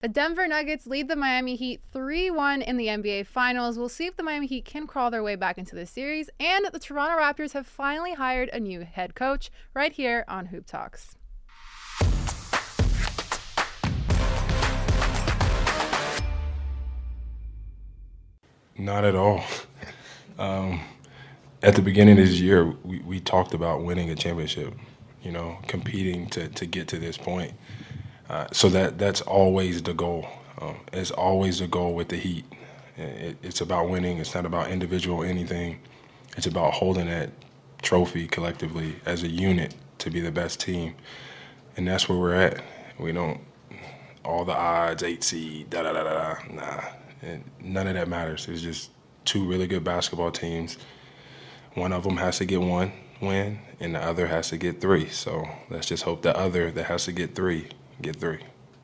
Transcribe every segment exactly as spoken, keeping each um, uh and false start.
The Denver Nuggets lead the Miami Heat three one in the N B A Finals. We'll see if the Miami Heat can crawl their way back into the series. And the Toronto Raptors have finally hired a new head coach right here on Hoop Talks. Not at all. Um, at the beginning of this year, we, we talked about winning a championship, you know, competing to, to get to this point. Uh, so that that's always the goal. Um, it's always the goal with the Heat. It, it's about winning. It's not about individual anything. It's about holding that trophy collectively as a unit to be the best team. And that's where we're at. We don't, all the odds, eight seed, da-da-da-da-da, nah. And none of that matters. It's just two really good basketball teams. One of them has to get one win, and the other has to get three. So let's just hope the other that has to get three get three.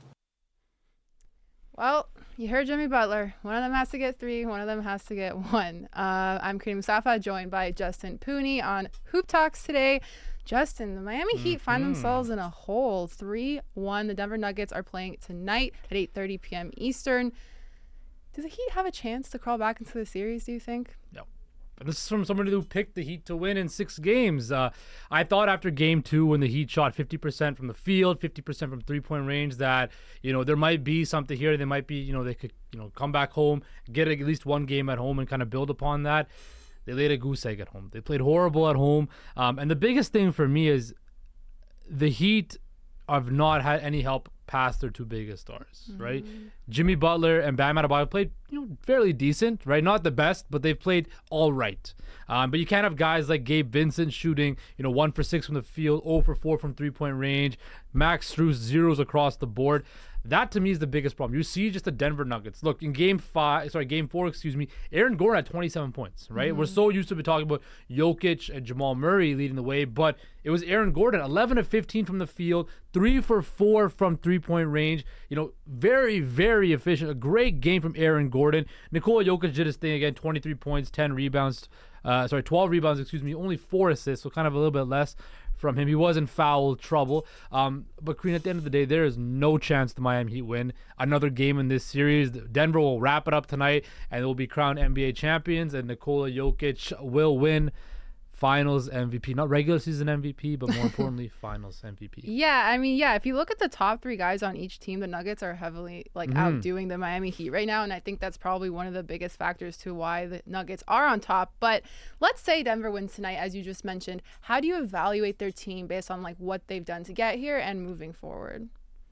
Well, you heard Jimmy Butler. One of them has to get three. One of them has to get one. Uh, I'm Karina Mustafa, joined by Justin Pooney on Hoop Talks today. Justin, the Miami Heat mm-hmm. find themselves in a hole. three one. The Denver Nuggets are playing tonight at eight thirty p.m. Eastern. Does the Heat have a chance to crawl back into the series, do you think? No. This is from somebody who picked the Heat to win in six games. Uh, I thought after game two, when the Heat shot fifty percent from the field, fifty percent from three-point range, that, you know, there might be something here. They might be, you know, they could, you know, come back home, get at least one game at home and kind of build upon that. They laid a goose egg at home. They played horrible at home. Um, and the biggest thing for me is the Heat have not had any help past their two biggest stars, mm-hmm. right? Jimmy Butler and Bam Adebayo played, you know, fairly decent, right? Not the best, but they've played all right. Um, but you can't have guys like Gabe Vincent shooting, you know, one for six from the field, zero for four from three-point range. Max Strus, zeros across the board. That to me is the biggest problem. You see just the Denver Nuggets. Look, in game five, sorry, game four, excuse me, Aaron Gordon had twenty-seven points, right? Mm-hmm. We're so used to be talking about Jokic and Jamal Murray leading the way, but it was Aaron Gordon, eleven of fifteen from the field, three for four from three-point range. You know, very, very efficient. A great game from Aaron Gordon. Nikola Jokic did his thing again, twenty-three points, ten rebounds, uh, sorry, twelve rebounds, excuse me, only four assists, so kind of a little bit less from him. He was in foul trouble. Um, but, Karina, at the end of the day, there is no chance the Miami Heat win another game in this series. Denver will wrap it up tonight, and they will be crowned N B A champions, and Nikola Jokic will win Finals M V P. Not regular season M V P, but more importantly, Finals M V P. Yeah, I mean, yeah, if you look at the top three guys on each team, the Nuggets are heavily like mm-hmm. outdoing the Miami Heat right now, and I think that's probably one of the biggest factors to why the Nuggets are on top. But let's say Denver wins tonight, as you just mentioned. How do you evaluate their team based on like what they've done to get here and moving forward?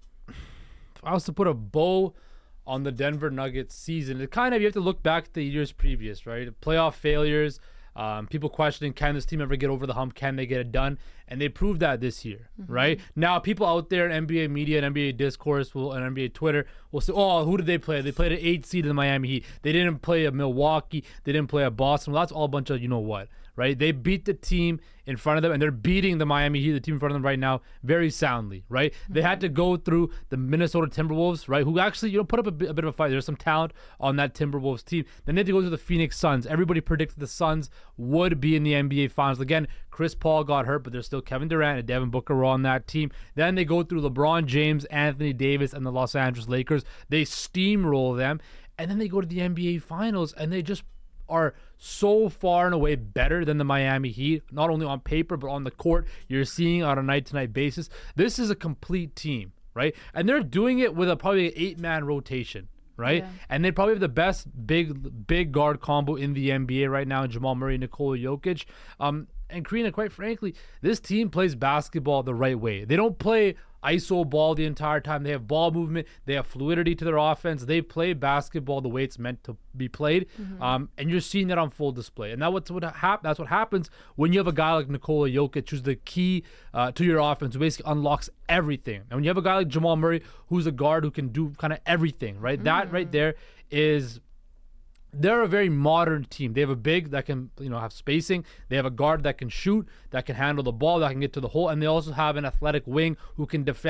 If I was to put a bow on the Denver Nuggets season, it kind of, you have to look back to the years previous, right? Playoff failures. Um, people questioning, can this team ever get over the hump? Can they get it done? And they proved that this year, mm-hmm. right? Now, people out there in N B A media and N B A discourse will, and N B A Twitter will say, oh, who did they play? They played an eight seed in the Miami Heat. They didn't play a Milwaukee. They didn't play a Boston. Well, that's all a bunch of you know what, right? They beat the team in front of them, and they're beating the Miami Heat, the team in front of them right now, very soundly, right? Mm-hmm. They had to go through the Minnesota Timberwolves, right, who actually, you know, put up a bit, a bit of a fight. There's some talent on that Timberwolves team. Then they had to go to the Phoenix Suns. Everybody predicted the Suns would be in the N B A Finals. Again, Chris Paul got hurt, but there's still Kevin Durant and Devin Booker were on that team. Then they go through LeBron James, Anthony Davis, and the Los Angeles Lakers. They steamroll them, and then they go to the N B A Finals, and they just are so far and away better than the Miami Heat, not only on paper, but on the court. You're seeing on a night-to-night basis. This is a complete team, right? And they're doing it with a probably an eight-man rotation, right? Yeah. And they probably have the best big big guard combo in the N B A right now, Jamal Murray and Nikola Jokic. Um, and Karina, quite frankly, this team plays basketball the right way. They don't play I S O ball the entire time. They have ball movement. They have fluidity to their offense. They play basketball the way it's meant to be played. Mm-hmm. Um, and you're seeing that on full display. And that what's what hap- that's what happens when you have a guy like Nikola Jokic, who's the key uh, to your offense, who basically unlocks everything. And when you have a guy like Jamal Murray, who's a guard who can do kind of everything, right? Mm-hmm. That right there is... They're a very modern team. They have a big that can, you know, have spacing. They have a guard that can shoot, that can handle the ball, that can get to the hole, and they also have an athletic wing who can defend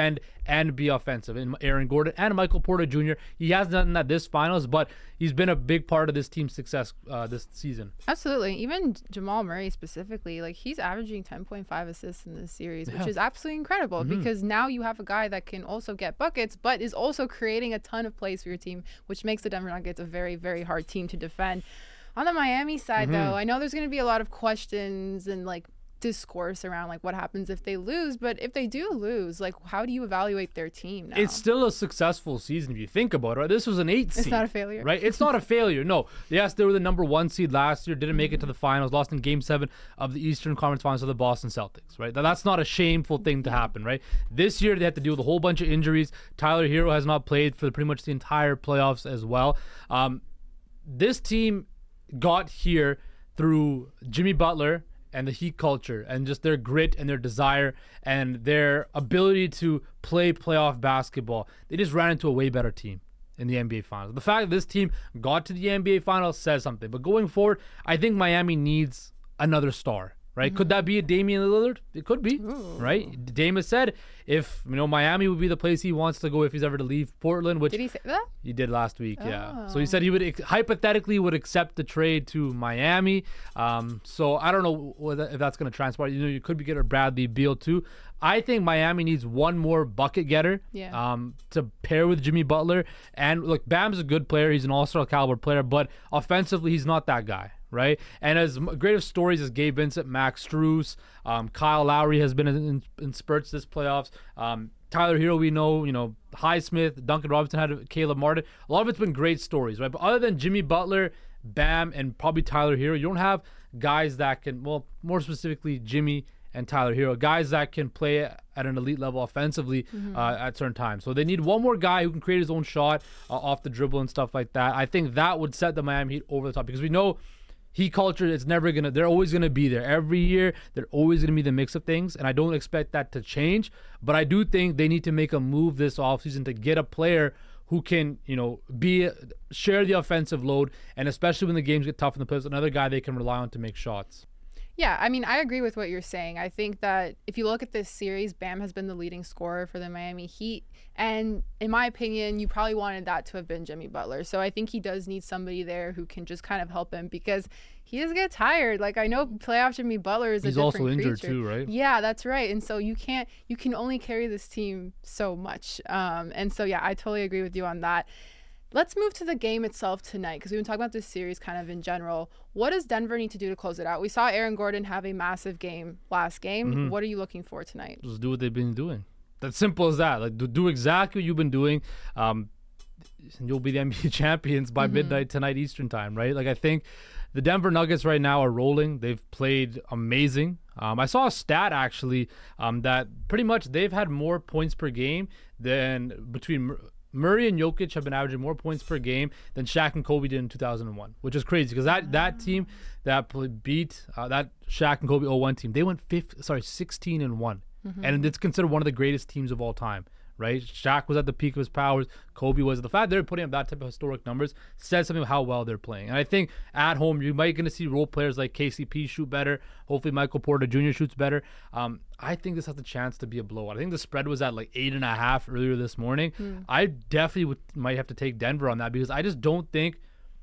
and be offensive. And Aaron Gordon and Michael Porter Junior He hasn't done that this finals, but he's been a big part of this team's success uh, this season. Absolutely. Even Jamal Murray specifically, like he's averaging ten point five assists in this series, Yeah. which is absolutely incredible Mm-hmm. because now you have a guy that can also get buckets, but is also creating a ton of plays for your team, which makes the Denver Nuggets a very, very hard team to defend. On the Miami side, Mm-hmm. though, I know there's going to be a lot of questions and like discourse around like what happens if they lose, but if they do lose, like how do you evaluate their team now? It's still a successful season if you think about it, right? This was an eight seed. It's not a failure. Right? It's not a failure. No. Yes, they were the number one seed last year, didn't make it to the finals, lost in game seven of the Eastern Conference Finals to the Boston Celtics, right? Now, that's not a shameful thing to happen, right? This year they had to deal with a whole bunch of injuries. Tyler Hero has not played for pretty much the entire playoffs as well. Um, this team got here through Jimmy Butler and the Heat culture and just their grit and their desire and their ability to play playoff basketball. They just ran into a way better team in the N B A Finals. The fact that this team got to the N B A Finals says something. But going forward, I think Miami needs another star. Right? Mm-hmm. Could that be a Damian Lillard? It could be. Ooh. Right? Dame has said if you know Miami would be the place he wants to go if he's ever to leave Portland, which did he say that? He did last week, oh. yeah. So he said he would hypothetically would accept the trade to Miami. Um, so I don't know whether, if that's going to transpire. You know, you could be getting Bradley Beal too. I think Miami needs one more bucket getter yeah. um, to pair with Jimmy Butler. And look, Bam's a good player. He's an all-star caliber player, but offensively, he's not that guy. Right, and as great of stories as Gabe Vincent, Max Strus, um, Kyle Lowry has been in, in spurts this playoffs. Um, Tyler Hero, we know, you know, Highsmith, Duncan Robinson had Caleb Martin. A lot of it's been great stories, right? But other than Jimmy Butler, Bam, and probably Tyler Hero, you don't have guys that can, well, more specifically Jimmy and Tyler Hero, guys that can play at an elite level offensively mm-hmm. uh, at certain times. So they need one more guy who can create his own shot uh, off the dribble and stuff like that. I think that would set the Miami Heat over the top because we know Heat culture is never going to, they're always going to be there. Every year, they're always going to be the mix of things, and I don't expect that to change. But I do think they need to make a move this offseason to get a player who can, you know, be share the offensive load, and especially when the games get tough in the playoffs, another guy they can rely on to make shots. Yeah, I mean, I agree with what you're saying. I think that if you look at this series, Bam has been the leading scorer for the Miami Heat. And in my opinion, you probably wanted that to have been Jimmy Butler. So I think he does need somebody there who can just kind of help him because he does get tired. Like, I know playoff Jimmy Butler is a He's different also injured creature. too, right? Yeah, that's right. And so you can't, you can only carry this team so much. Um, and so, yeah, I totally agree with you on that. Let's move to the game itself tonight because we've been talking about this series kind of in general. What does Denver need to do to close it out? We saw Aaron Gordon have a massive game last game. Mm-hmm. What are you looking for tonight? Just do what they've been doing. That's simple as that. Like do, do exactly what you've been doing. Um, you'll be the N B A champions by mm-hmm. midnight tonight Eastern time, right? Like I think the Denver Nuggets right now are rolling. They've played amazing. Um, I saw a stat actually um, that pretty much they've had more points per game than between Murray and Jokic have been averaging more points per game than Shaq and Kobe did in two thousand one, which is crazy because that, that team that beat uh, that Shaq and Kobe oh one team, they went fifth, sorry, sixteen and one, mm-hmm. and it's considered one of the greatest teams of all time. Right, Shaq was at the peak of his powers. Kobe was. The fact they're putting up that type of historic numbers says something about how well they're playing. And I think at home you might going to see role players like K C P shoot better. Hopefully Michael Porter Junior shoots better. Um, I think this has the chance to be a blowout. I think the spread was at like eight and a half earlier this morning. Mm. I definitely would, might have to take Denver on that because I just don't think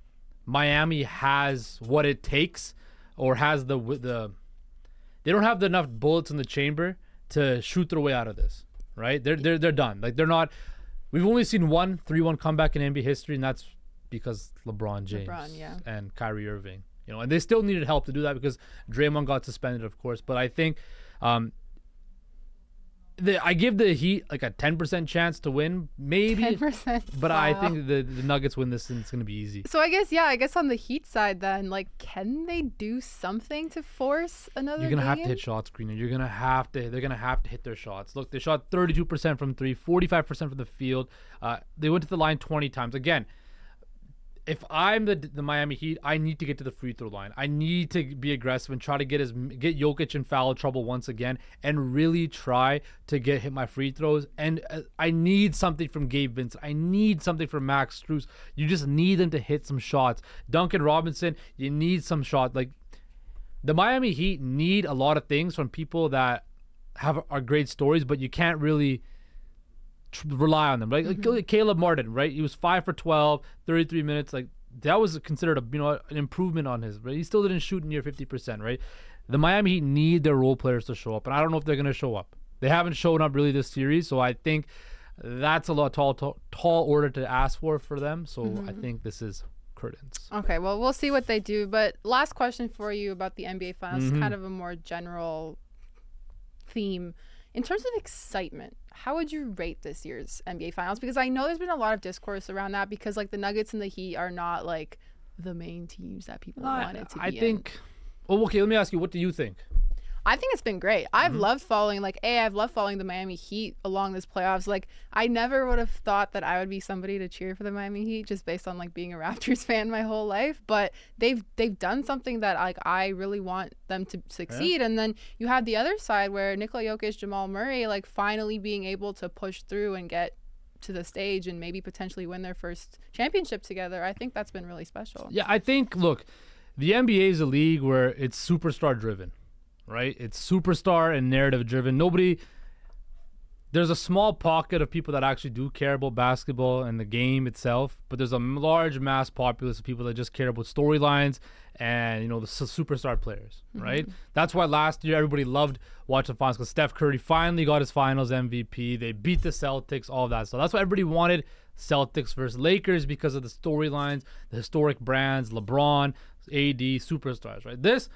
Miami has what it takes or has the the. They don't have enough bullets in the chamber to shoot their way out of this. Right, they're they're they're done. Like they're not. We've only seen one three one comeback in N B A history, and that's because LeBron James LeBron, yeah. and Kyrie Irving. You know, and they still needed help to do that because Draymond got suspended, of course. But I think, um, the I give the Heat like a ten percent chance to win, maybe. ten percent. But wow. I think the the Nuggets win this, and it's gonna be easy. So I guess yeah, I guess on the Heat side, then like, can they do something to force another? You're gonna game? have to hit shots, Greener. You're gonna have to. They're gonna have to hit their shots. Look, they shot thirty-two percent from three, forty-five percent from the field. Uh, they went to the line twenty times. Again, if I'm the the Miami Heat, I need to get to the free throw line. I need to be aggressive and try to get his get Jokic in foul trouble once again, and really try to get hit my free throws. And uh, I need something from Gabe Vincent. I need something from Max Strus. You just need them to hit some shots. Duncan Robinson, you need some shot. Like the Miami Heat need a lot of things from people that have are great stories, but you can't really tr- rely on them. Right? Mm-hmm. Like Caleb Martin, right? He was five for twelve, thirty-three minutes. Like that was considered a you know an improvement on his. Right? He still didn't shoot near fifty percent. Right? The Miami Heat need their role players to show up, and I don't know if they're going to show up. They haven't shown up really this series, so I think that's a lot tall, tall, tall order to ask for for them. So mm-hmm. I think this is curtains. Okay, well, we'll see what they do. But last question for you about the N B A Finals, mm-hmm. kind of a more general theme. In terms of excitement, how would you rate this year's N B A Finals? Because I know there's been a lot of discourse around that because, like, the Nuggets and the Heat are not, like, the main teams that people I, wanted to I be think... in. Oh, okay, let me ask you, what do you think? I think it's been great. I've Mm-hmm. loved following, like, A, I've loved following the Miami Heat along this playoffs. Like, I never would have thought that I would be somebody to cheer for the Miami Heat just based on, like, being a Raptors fan my whole life. But they've they've done something that, like, I really want them to succeed. Yeah. And then you have the other side where Nikola Jokic, Jamal Murray, like, finally being able to push through and get to the stage and maybe potentially win their first championship together. I think that's been really special. Yeah, I think, look, the N B A is a league where it's superstar driven. Right? It's superstar and narrative driven. Nobody, there's a small pocket of people that actually do care about basketball and the game itself, but there's a large mass populace of people that just care about storylines and, you know, the superstar players, right? Mm-hmm. That's why last year everybody loved watching the finals because Steph Curry finally got his finals M V P. They beat the Celtics, all of that. So that's why everybody wanted Celtics versus Lakers because of the storylines, the historic brands, LeBron, A D, superstars, right? This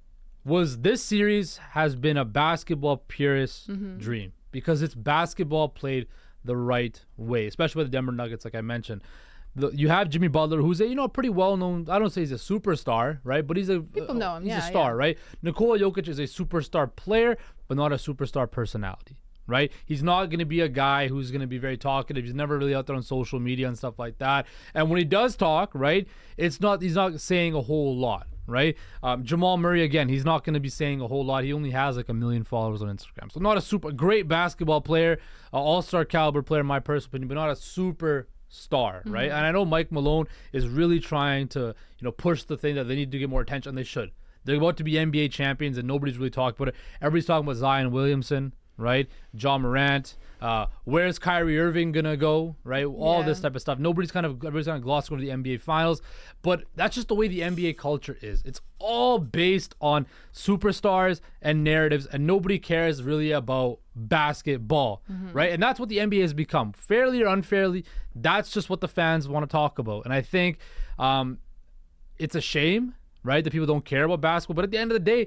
was this series has been a basketball purist mm-hmm. dream because it's basketball played the right way, especially with the Denver Nuggets, like I mentioned. The, you have Jimmy Butler, who's a you know pretty well known. I don't say he's a superstar, right? But he's a people know him. He's yeah, a star, yeah. right? Nikola Jokic is a superstar player, but not a superstar personality. Right? He's not going to be a guy who's going to be very talkative. He's never really out there on social media and stuff like that. And when he does talk, right, it's not he's not saying a whole lot, right? Um, Jamal Murray, again, he's not going to be saying a whole lot. He only has like a million followers on Instagram. So not a super great basketball player, uh, all-star caliber player in my personal opinion, but not a super star, right? Mm-hmm. And I know Mike Malone is really trying to, you know, push the thing that they need to get more attention. They should. They're about to be N B A champions, and nobody's really talked about it. Everybody's talking about Zion Williamson, right? John Morant. Uh, where's Kyrie Irving gonna go? Right? All yeah. this type of stuff. Nobody's kind of everybody's kind of glossing over the N B A Finals, but that's just the way the N B A culture is. It's all based on superstars and narratives, and nobody cares really about basketball, mm-hmm. right? And that's what the N B A has become, fairly or unfairly. That's just what the fans want to talk about, and I think um, it's a shame, right, that people don't care about basketball. But at the end of the day,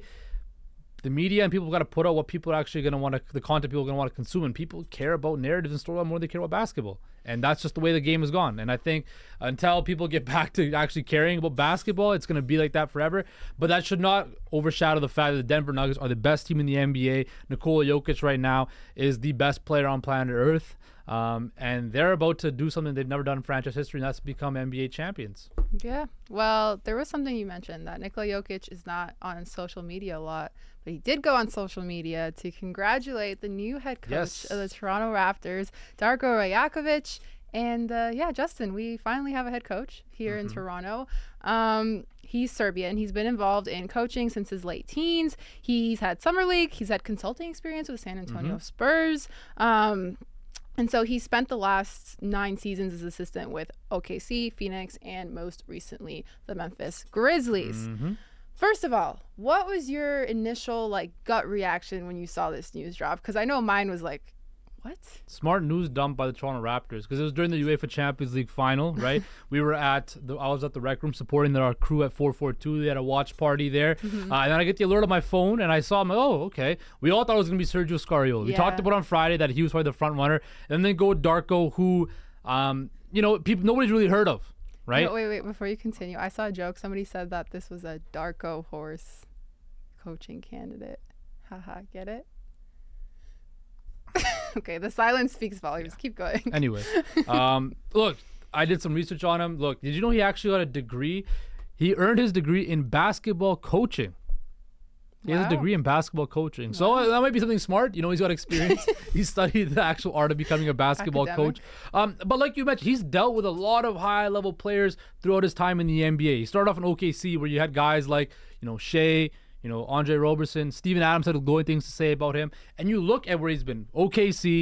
the media and people got to put out what people are actually going to want to, the content people are going to want to consume, and people care about narratives and storyline more than they care about basketball. And that's just the way the game has gone. And I think until people get back to actually caring about basketball, it's going to be like that forever. But that should not overshadow the fact that the Denver Nuggets are the best team in the N B A. Nikola Jokic right now is the best player on planet Earth. Um, and they're about to do something they've never done in franchise history, and that's become N B A champions. Yeah. Well, there was something you mentioned that Nikola Jokic is not on social media a lot, but he did go on social media to congratulate the new head coach yes. of the Toronto Raptors, Darko Rajakovic. And uh, yeah, Justin, we finally have a head coach here mm-hmm. in Toronto. Um, he's Serbian. He's been involved in coaching since his late teens. He's had summer league. He's had consulting experience with San Antonio mm-hmm. Spurs. Um, And so he spent the last nine seasons as assistant with O K C, Phoenix, and most recently the Memphis Grizzlies. Mm-hmm. First of all, what was your initial like gut reaction when you saw this news drop? Because I know mine was like, what? Smart news dumped by the Toronto Raptors because it was during the UEFA Champions League final, right? we were at the I was at the rec room supporting our crew at four forty-two. They had a watch party there, mm-hmm. uh, and then I get the alert on my phone, and I saw him. Like, oh, okay. We all thought it was gonna be Sergio Scariolo. We yeah. talked about on Friday that he was probably the front runner, and then go Darko, who, um, you know, people nobody's really heard of, right? No, wait, wait. Before you continue, I saw a joke. Somebody said that this was a Darko Horse coaching candidate. Haha, get it? Okay, the silence speaks volumes. Yeah. Keep going. Anyway, um, look, I did some research on him. Look, did you know he actually got a degree? He earned his degree in basketball coaching. He wow. has a degree in basketball coaching. Wow. So uh, that might be something smart. You know, he's got experience. He studied the actual art of becoming a basketball Academic. coach. Um, but like you mentioned, he's dealt with a lot of high-level players throughout his time in the N B A. He started off in O K C where you had guys like, you know, Shea, you know, Andre Roberson, Steven Adams had glowing things to say about him. And you look at where he's been. O K C,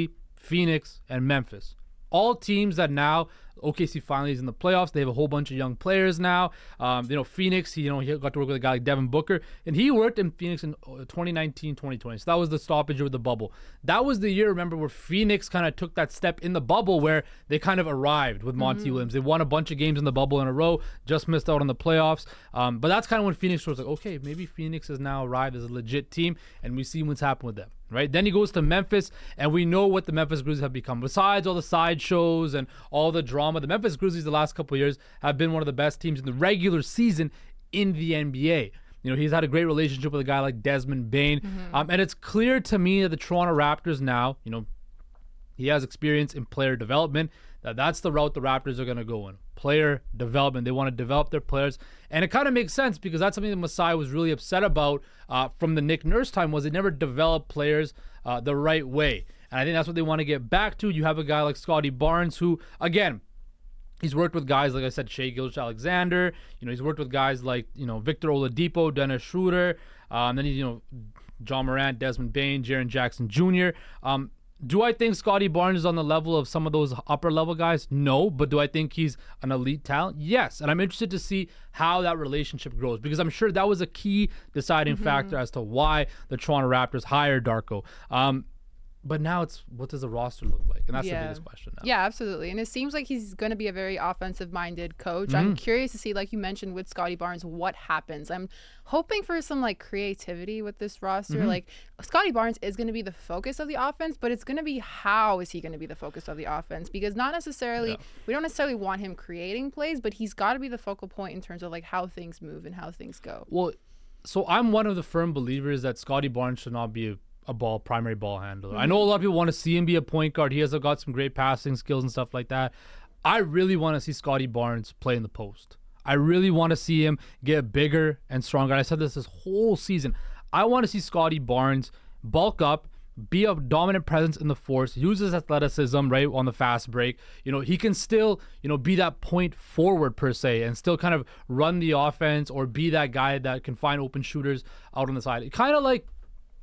Phoenix, and Memphis. All teams that now O K C finally is in the playoffs. They have a whole bunch of young players now. Um, you know, Phoenix, he, you know, he got to work with a guy like Devin Booker, and he worked in Phoenix in twenty nineteen, twenty twenty. So that was the stoppage with the bubble. That was the year, remember, where Phoenix kind of took that step in the bubble where they kind of arrived with Monty mm-hmm. Williams. They won a bunch of games in the bubble in a row, just missed out on the playoffs. Um, but that's kind of when Phoenix was like, okay, maybe Phoenix has now arrived as a legit team, and we see what's happened with them. Right? Then he goes to Memphis, and we know what the Memphis Grizzlies have become. Besides all the sideshows and all the drama, the Memphis Grizzlies the last couple of years have been one of the best teams in the regular season in the N B A. You know, he's had a great relationship with a guy like Desmond Bane. Mm-hmm. Um, and it's clear to me that the Toronto Raptors now, you know, he has experience in player development, that that's the route the Raptors are going to go in. Player development. They want to develop their players. And it kind of makes sense because that's something that Masai was really upset about uh, from the Nick Nurse time, was they never developed players uh, the right way. And I think that's what they want to get back to. You have a guy like Scotty Barnes who, again, he's worked with guys, like I said, Shai Gilgeous-Alexander. You know, he's worked with guys like, you know, Victor Oladipo, Dennis Schroeder. Um, then, you know, John Morant, Desmond Bane, Jaren Jackson Junior Um, do I think Scotty Barnes is on the level of some of those upper-level guys? No. But do I think he's an elite talent? Yes. And I'm interested to see how that relationship grows, because I'm sure that was a key deciding mm-hmm. factor as to why the Toronto Raptors hired Darko. Um, But now it's, what does the roster look like? And that's yeah. the biggest question now. Yeah, absolutely. And it seems like he's going to be a very offensive-minded coach. Mm-hmm. I'm curious to see, like you mentioned with Scotty Barnes, what happens. I'm hoping for some, like, creativity with this roster. Mm-hmm. Like, Scotty Barnes is going to be the focus of the offense, but it's going to be how is he going to be the focus of the offense? Because not necessarily, yeah. we don't necessarily want him creating plays, but he's got to be the focal point in terms of, like, how things move and how things go. Well, so I'm one of the firm believers that Scotty Barnes should not be a a ball primary ball handler. Mm-hmm. I know a lot of people want to see him be a point guard. He has got some great passing skills and stuff like that. I really want to see Scotty Barnes play in the post. I really want to see him get bigger and stronger. I said this this whole season. I want to see Scotty Barnes bulk up, be a dominant presence in the force, use his athleticism right on the fast break. You know, he can still, you know, be that point forward per se and still kind of run the offense or be that guy that can find open shooters out on the side. Kind of like,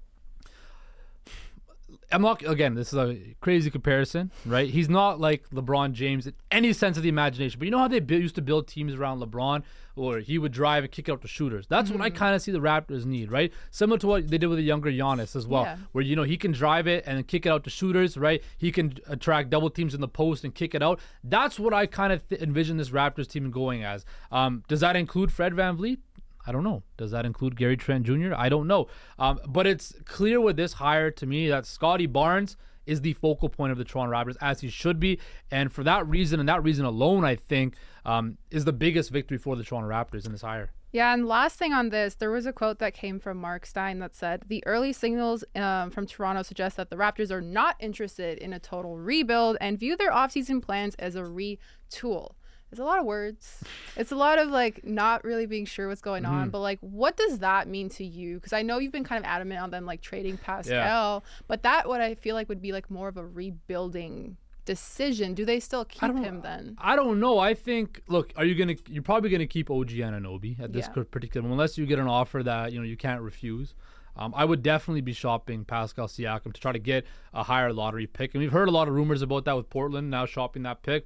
I'm not, again, this is a crazy comparison, right? He's not like LeBron James in any sense of the imagination. But you know how they build, used to build teams around LeBron, or he would drive and kick out the shooters? That's mm-hmm. what I kind of see the Raptors need, right? Similar to what they did with the younger Giannis as well, yeah. where, you know, he can drive it and kick it out to shooters, right? He can attract double teams in the post and kick it out. That's what I kind of th- envision this Raptors team going as. Um, does that include Fred VanVleet? I don't know. Does that include Gary Trent Junior? I don't know. Um, but it's clear with this hire to me that Scotty Barnes is the focal point of the Toronto Raptors, as he should be. And for that reason, and that reason alone, I think, um, is the biggest victory for the Toronto Raptors in this hire. Yeah, and last thing on this, there was a quote that came from Mark Stein that said, the early signals um, from Toronto suggest that the Raptors are not interested in a total rebuild and view their offseason plans as a retool. It's a lot of words. It's a lot of, like, not really being sure what's going mm-hmm. on. But, like, what does that mean to you? Because I know you've been kind of adamant on them, like, trading Pascal. Yeah. But that, what I feel like would be, like, more of a rebuilding decision. Do they still keep him then? I don't know. I think, look, are you going to, you're probably going to keep O G Anunoby at this yeah. particular moment, unless you get an offer that, you know, you can't refuse. Um, I would definitely be shopping Pascal Siakam to try to get a higher lottery pick. And we've heard a lot of rumors about that with Portland now shopping that pick.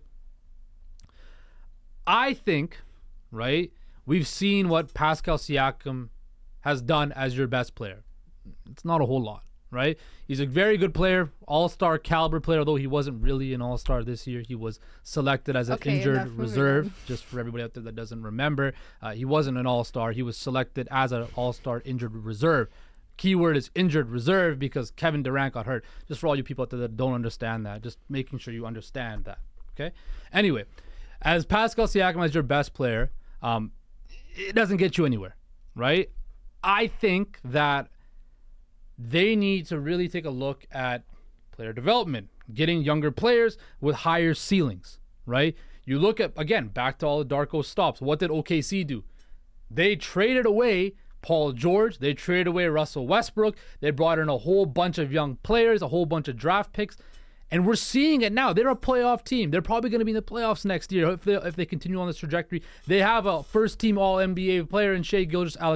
I think, right, we've seen what Pascal Siakam has done as your best player. It's not a whole lot, right? He's a very good player, all-star caliber player, although he wasn't really an all-star this year. He was selected as an okay, injured reserve, just for everybody out there that doesn't remember. Uh, he wasn't an all-star. He was selected as an all-star injured reserve. Keyword is injured reserve because Kevin Durant got hurt. Just for all you people out there that don't understand that, just making sure you understand that, okay? Anyway, as Pascal Siakam as your best player, um, it doesn't get you anywhere, right? I think that they need to really take a look at player development, getting younger players with higher ceilings, right? You look at, again, back to all the Darko stops. What did O K C do? They traded away Paul George. They traded away Russell Westbrook. They brought in a whole bunch of young players, a whole bunch of draft picks. And we're seeing it now. They're a playoff team. They're probably going to be in the playoffs next year if they, if they continue on this trajectory. They have a first-team All N B A player in Shai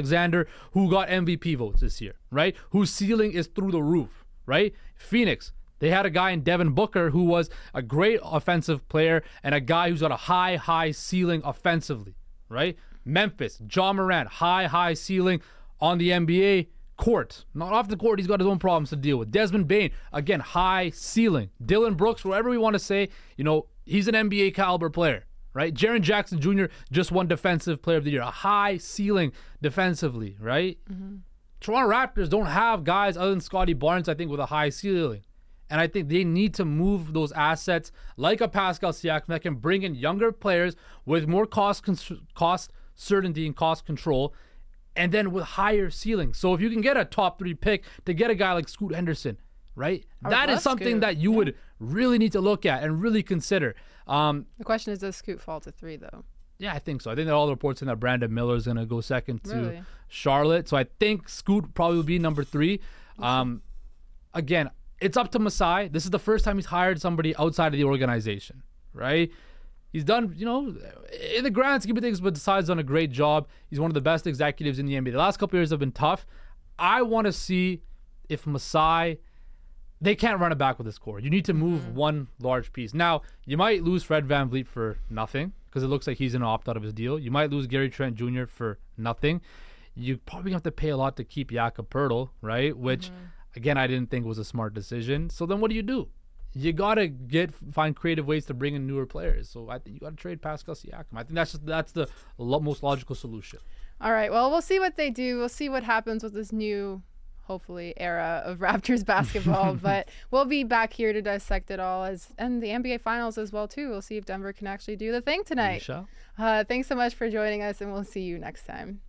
Gilgeous-Alexander who got M V P votes this year, right? Whose ceiling is through the roof, right? Phoenix, They had a guy in Devin Booker who was a great offensive player and a guy who's got a high, high ceiling offensively, right? Memphis, Ja Morant, high, high ceiling on the N B A court. Not off the court, he's got his own problems to deal with. Desmond Bane, again, high ceiling. Dylan Brooks, whatever we want to say, you know, he's an N B A caliber player, right? Jaren Jackson Junior just won Defensive Player of the Year, a high ceiling defensively, right? Mm-hmm. Toronto Raptors don't have guys other than Scotty Barnes, I think, with a high ceiling. And I think they need to move those assets like a Pascal Siakam that can bring in younger players with more cost cons- cost certainty and cost control, and then with higher ceilings. So if you can get a top three pick to get a guy like Scoot Henderson, right? That is something Scoot. that you yeah. would really need to look at and really consider. Um, the question is, does Scoot fall to three, though? Yeah, I think so. I think that all the reports in that Brandon Miller is going to go second to really? Charlotte. So I think Scoot probably will be number three. Um, again, it's up to Masai. This is the first time he's hired somebody outside of the organization, right? He's done, you know, in the grand scheme of things, but besides done a great job. He's one of the best executives in the N B A. The last couple of years have been tough. I want to see if Masai, they can't run it back with this core. You need to move mm-hmm. one large piece. Now, you might lose Fred VanVleet for nothing because it looks like he's going to opt out of his deal. You might lose Gary Trent Junior for nothing. You probably have to pay a lot to keep Jakob Poeltl, right? Which, mm-hmm. again, I didn't think was a smart decision. So then what do you do? You gotta get find creative ways to bring in newer players. So I think you gotta trade Pascal Siakam. I think that's just, that's the lo- most logical solution. All right. Well, we'll see what they do. We'll see what happens with this new, hopefully, era of Raptors basketball. But we'll be back here to dissect it all, as and the N B A Finals as well too. We'll see if Denver can actually do the thing tonight. Uh, thanks so much for joining us, and we'll see you next time.